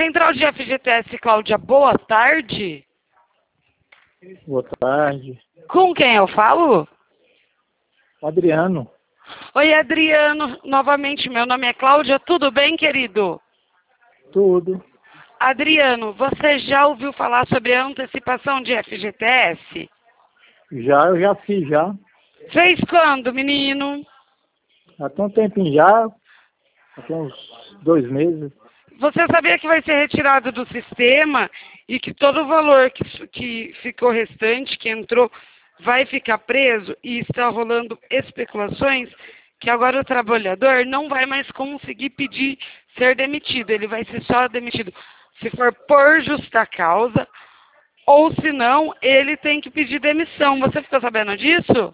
Central de FGTS, Cláudia, boa tarde. Boa tarde. Com quem eu falo? Adriano. Oi, Adriano. Novamente, meu nome é Cláudia. Tudo bem, querido? Tudo. Adriano, você já ouviu falar sobre a antecipação de FGTS? Eu já fiz já. Fez quando, menino? Há tanto tempinho já, há uns 2 meses. Você sabia que vai ser retirado do sistema e que todo o valor que ficou restante, que entrou, vai ficar preso e está rolando especulações que agora o trabalhador não vai mais conseguir pedir ser demitido, ele vai ser só demitido se for por justa causa ou se não, ele tem que pedir demissão. Você ficou sabendo disso?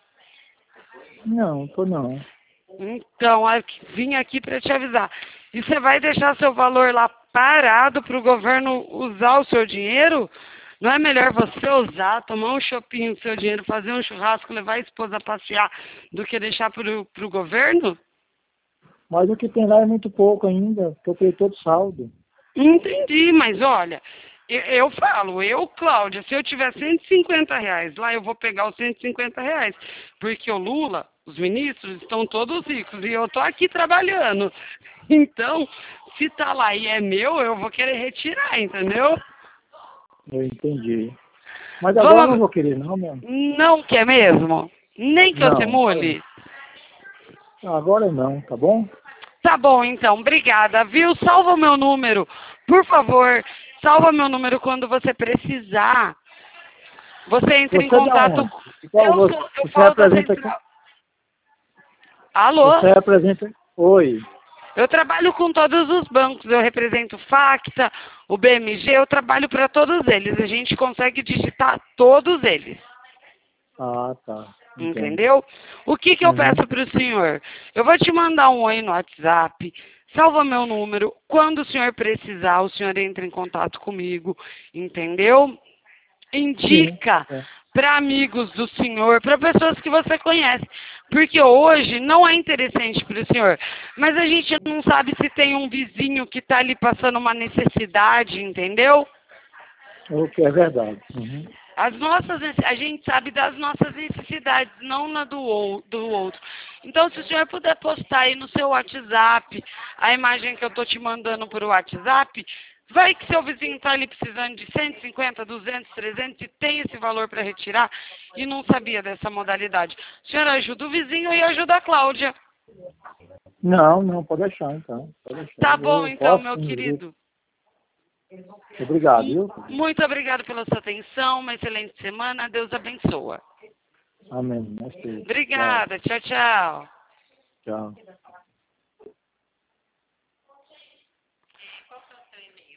Não, tô não. Então, vim aqui para te avisar. E você vai deixar seu valor lá parado para o governo usar o seu dinheiro? Não é melhor você usar, tomar um chopinho do seu dinheiro, fazer um churrasco, levar a esposa a passear, do que deixar para o governo? Mas o que tem lá é muito pouco ainda, porque eu peguei todo saldo. Entendi, mas olha, eu falo, Cláudia, se eu tiver R$ 150 lá, eu vou pegar os R$ 150, porque o Lula, os ministros, estão todos ricos e eu estou aqui trabalhando. Então, se tá lá e é meu, eu vou querer retirar, entendeu? Eu entendi. Mas agora eu não Vamos... vou querer não, mesmo. Não quer mesmo? Nem que eu Não, simule? agora não, tá bom? Tá bom, então. Obrigada, viu? Salva o meu número. Por favor, salva meu número quando você precisar. Você entra em Você é da contato... onde? Qual Eu você falo da representa aqui? central. Alô? Você representa... Oi. Eu trabalho com todos os bancos. Eu represento o Facta, o BMG. Eu trabalho para todos eles. A gente consegue digitar todos eles. Ah, tá. Entendo. Entendeu? O que eu Uhum. peço para o senhor? Eu vou te mandar um oi no WhatsApp, salva meu número. Quando o senhor precisar, o senhor entra em contato comigo, entendeu? Indica Sim, é. para amigos do senhor, para pessoas que você conhece. Porque hoje não é interessante para o senhor, mas a gente não sabe se tem um vizinho que está ali passando uma necessidade, entendeu? O que é verdade. Uhum. A gente sabe das nossas necessidades, não na do outro. Então, se o senhor puder postar aí no seu WhatsApp a imagem que eu estou te mandando por WhatsApp, vai que seu vizinho está ali precisando de 150, 200, 300 e tem esse valor para retirar e não sabia dessa modalidade. O senhor ajuda o vizinho e ajuda a Cláudia. Não, pode deixar então. Pode deixar. Tá bom, Eu então, posso, meu sim, querido. Obrigado, viu? Muito obrigado pela sua atenção, uma excelente semana, Deus abençoa. Amém. Nós todos. Obrigada, tchau, tchau. Tchau. Tchau.